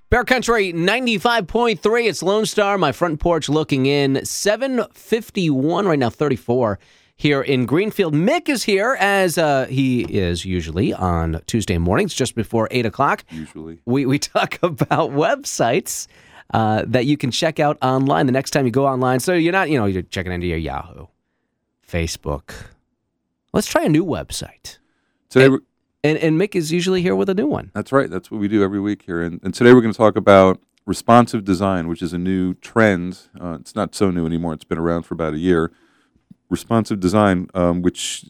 Bear Country 95.3. It's Lone Star, my front porch looking in. 7:51 right now, 34 here in Greenfield. Mick is here as he is usually on Tuesday mornings just before 8 o'clock. Usually. We talk about websites that you can check out online the next time you go online. So you're not, you're checking into your Yahoo, Facebook. Let's try a new website. Today, And Mick is usually here with a new one. That's right. That's what we do every week here. And today we're going to talk about responsive design, which is a new trend. It's not so new anymore. It's been around for about a year. Responsive design, which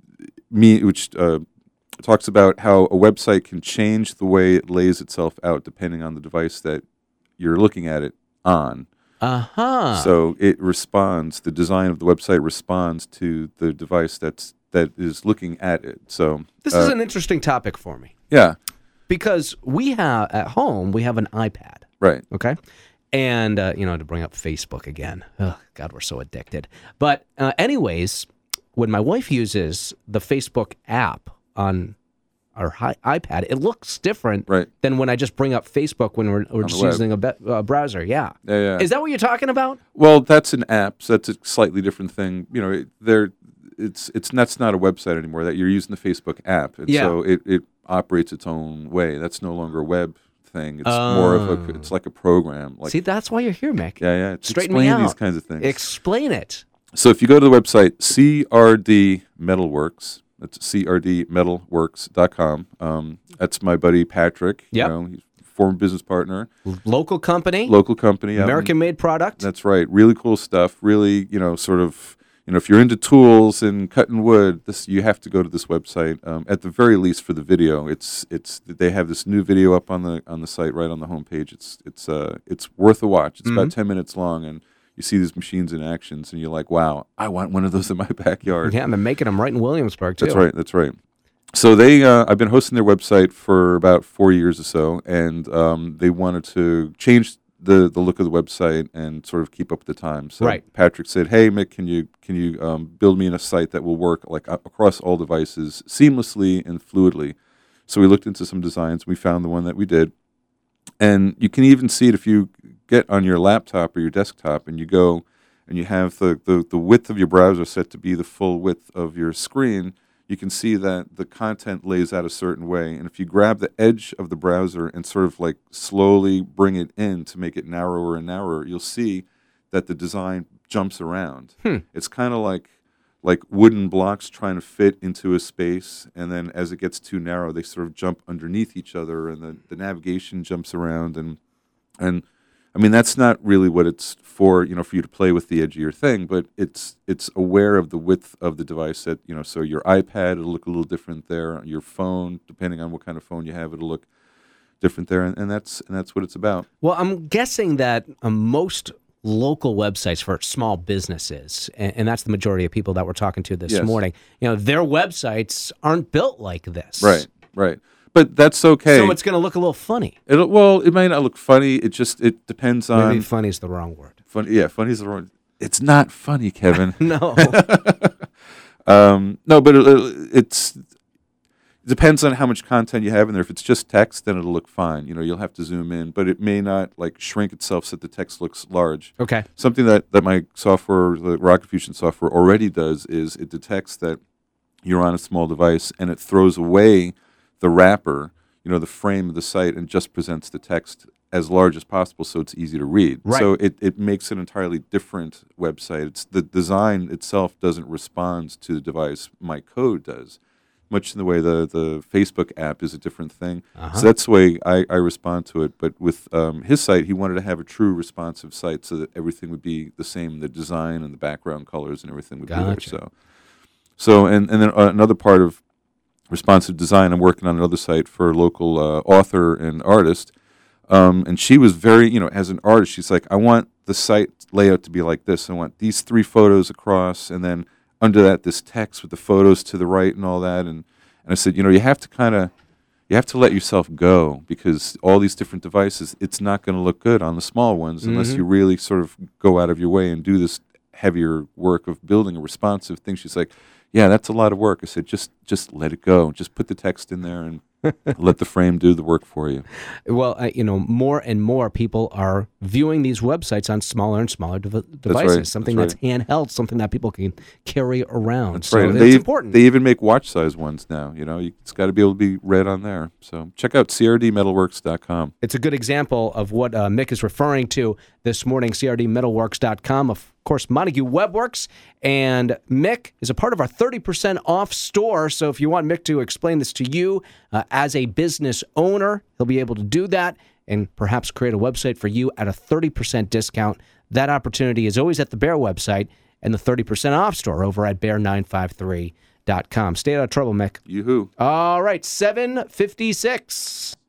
talks about how a website can change the way it lays itself out depending on the device that you're looking at it on. Uh-huh. So it responds, the design of the website responds to the device that is looking at it. So this is an interesting topic for me. Yeah. Because we have, at home, we have an iPad. Right. Okay? And, to bring up Facebook again. Oh, God, we're so addicted. But anyways, when my wife uses the Facebook app on our iPad, it looks different than when I just bring up Facebook when we're just using a browser. Yeah. Yeah. Is that what you're talking about? Well, that's an app, so that's a slightly different thing. That's not a website anymore. That you're using the Facebook app, and so it operates its own way. That's no longer a web thing. It's more of it's like a program. Like, see, that's why you're here, Mick. Yeah. Straighten me out. These kinds of things. Explain it. So if you go to the website CRD Metalworks, that's crdmetalworks.com. That's my buddy Patrick. Yep. He's a former business partner. Local company. American-made product. That's right. Really cool stuff. Really, sort of. If you're into tools and cutting wood, you have to go to this website. At the very least, for the video, they have this new video up on the site right on the homepage. It's worth a watch. It's about 10 minutes long, and you see these machines in actions, and you're like, wow, I want one of those in my backyard. Yeah, and they're making them right in Williamsburg too. That's right. So I've been hosting their website for about 4 years or so, and they wanted to change the look of the website and sort of keep up with the times. So Patrick said, "Hey, Mick, can you build me a site that will work like across all devices seamlessly and fluidly?" So we looked into some designs. We found the one that we did, and you can even see it if you get on your laptop or your desktop and you go and you have the width of your browser set to be the full width of your screen. You can see that the content lays out a certain way. And if you grab the edge of the browser and sort of like slowly bring it in to make it narrower and narrower, you'll see that the design jumps around. It's kind of like wooden blocks trying to fit into a space. And then as it gets too narrow, they sort of jump underneath each other and the navigation jumps around. And I mean, that's not really what it's for, for you to play with the edge of your thing, but it's aware of the width of the device that, so your iPad, it'll look a little different there. Your phone, depending on what kind of phone you have, it'll look different there. And that's what it's about. Well, I'm guessing that most local websites for small businesses, and that's the majority of people that we're talking to this morning, their websites aren't built like this. Right. But that's okay. So it's going to look a little funny. It may not look funny. It depends on. Maybe funny is the wrong word. Funny is the wrong. It's not funny, Kevin. No. No, but it depends on how much content you have in there. If it's just text, then it'll look fine. You'll have to zoom in, but it may not shrink itself so that the text looks large. Okay. Something that my software, the Rocket Fusion software, already does is it detects that you're on a small device and it throws away the wrapper, the frame of the site, and just presents the text as large as possible so it's easy to read. Right. So it makes an entirely different website. It's the design itself doesn't respond to the device. My code does, much in the way the Facebook app is a different thing. So that's the way I respond to it. But with his site, he wanted to have a true responsive site so that everything would be the same, the design and the background colors and everything would be there. So and then another part of responsive design, I'm working on another site for a local author and artist, and she was very, as an artist, she's like, I want the site layout to be like this. I want these 3 photos across, and then under that, this text with the photos to the right and all that. And I said, you have to let yourself go, because all these different devices, it's not going to look good on the small ones unless you really sort of go out of your way and do this heavier work of building a responsive thing. She's like, yeah, that's a lot of work. I said, just just let it go. Just put the text in there and let the frame do the work for you. Well, more and more people are viewing these websites on smaller and smaller devices. Right. Something that's handheld, something that people can carry around. That's so right. And it's important. They even make watch-size ones now. It's got to be able to be read on there. So check out crdmetalworks.com. It's a good example of what Mick is referring to this morning, crdmetalworks.com. Of course, Montague Webworks, and Mick is a part of our 30% off store. So if you want Mick to explain this to you as a business owner, he'll be able to do that and perhaps create a website for you at a 30% discount. That opportunity is always at the Bear website and the 30% off store over at bear953.com. Stay out of trouble, Mick. Yoo-hoo. All right, 7:56.